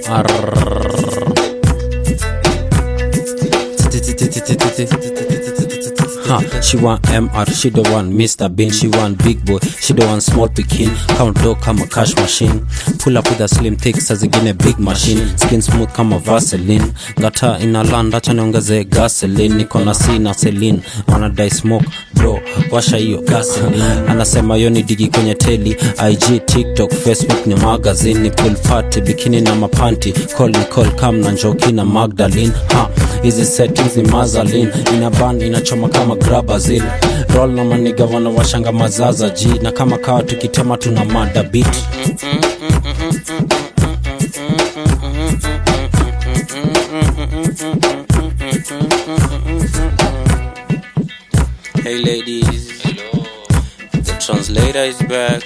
MR. She want MR, she don't want Mr. Bean. She want big boy, she don't want small pikin. Count dough kama cash machine. Pull up with a slim thick, saa zingine big machine. Skin smooth kama Vaseline. Ngata inaland, acha niongeze gasoline. Niko na C na Celine, wanadai smoke bro, washa hiyo gasoline. Anasema yo ni digi kwenye teli, IG, TikTok, Facebook ni magazine. Ni pool party, bikini na mapanti. Call come na Njoki na Magdalene. Hizi settings ni Mazaline. Ina band, inachoma kama Grabazil. Roll na maniga wana washanga mazaza G. Na kama kawa tukitema tuna mada beat. Hey ladies. Hello. The translator is back.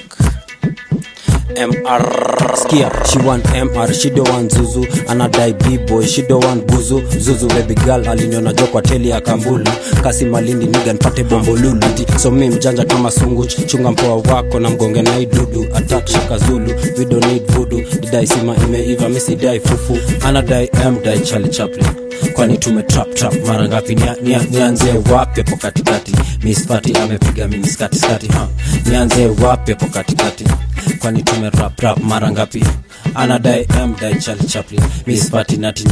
MR. Skia, she want MR, she don't want Zuzu. Anadai B-boy, she don't want Buzu. Zuzu baby girl, aliniona jo kwa teli ya Kambulu. Kasi Malindi niga nipate bombolulu. So mi mjanja kama sungu, chunga mpoa wako na mgonge na idudu. Attack shaka Zulu, we don't need voodoo. Didai sima imeiva, misi dai fufu. Anadai dai Charlie Chaplin. Kwani tume trap mara ngapi nianze wapi hapo katikati. Miss Fatty amepiga mini skati nianze wapi hapo katikati. Kwani tume rap mara ngapi. Anadai dai Charlie Chaplin. Miss Fatty nati.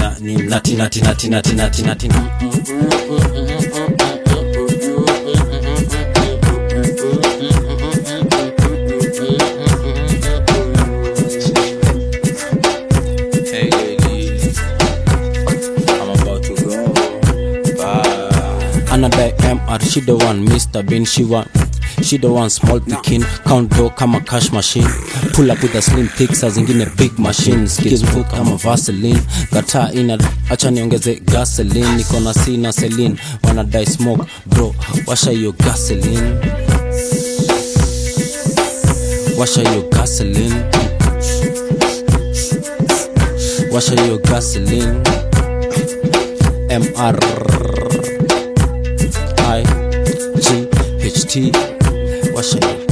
Anadai MR, she don't want Mr. Bean. She don't want small pikin. Count dough kama cash machine. Pull up with a slim thick, saa zingine big machine. Skills food kama Vaseline. Gata ina, acha niongeze gasoline. Niko na C na Celine, wanadai smoke bro, washa hiyo gasoline. Washa hiyo gasoline. Washa hiyo gasoline. MR IGHT, washa hiyo